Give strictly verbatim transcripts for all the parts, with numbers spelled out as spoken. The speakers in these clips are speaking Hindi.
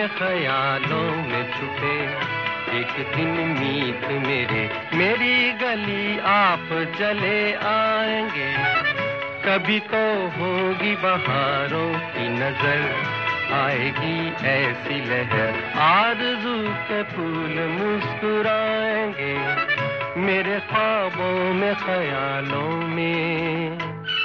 में ख्यालों में छुपे एक दिन मीत मेरे मेरी गली आप चले आएंगे। कभी तो होगी बहारों की नजर, आएगी ऐसी लहर, आरज़ू के फूल मुस्कुराएंगे मेरे ख्वाबों में ख्यालों में।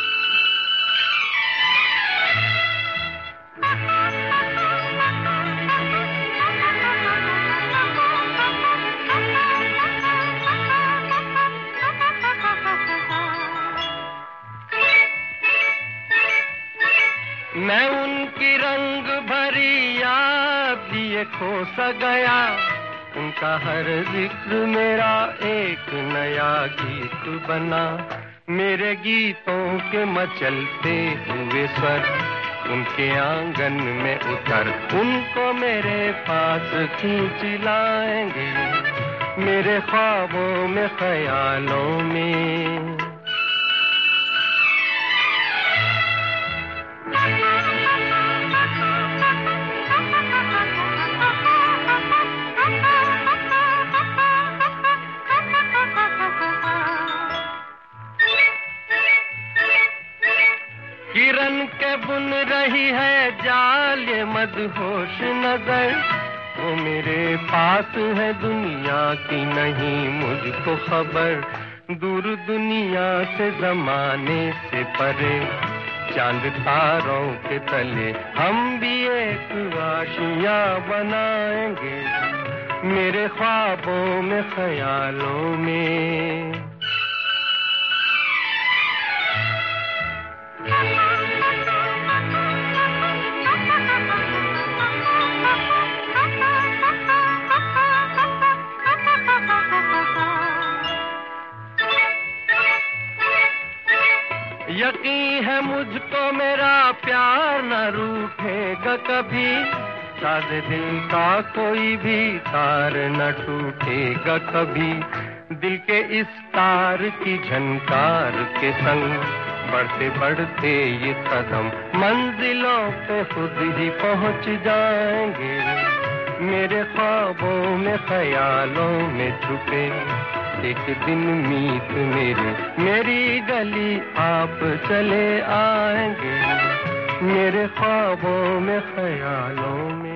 मैं उनकी रंग भरी याद लिए खो सा गया, उनका हर जिक्र मेरा एक नया गीत बना। मेरे गीतों के मचलते हुए स्वर उनके आंगन में उतर उनको मेरे पास खींच लाएंगे मेरे ख्वाबों में ख्यालों में। किरण के बुन रही है जाल ये मदहोश नजर, वो मेरे पास है दुनिया की नहीं मुझको खबर। दूर दुनिया से जमाने से परे चांद तारों के तले हम भी एक आशिया बनाएंगे मेरे ख्वाबों में ख्यालों में। यकीन है मुझको मेरा प्यार न रूठेगा कभी, सादे दिल का कोई भी तार न टूटेगा कभी। दिल के इस तार की झनकार के संग बढ़ते बढ़ते ये कदम मंजिलों पे खुद ही पहुंच जाएंगे मेरे ख्वाबों में ख्यालों में छुपे एक दिन मीत मेरे मेरी गली आप चले आएंगे मेरे ख्वाबों में ख्यालों में।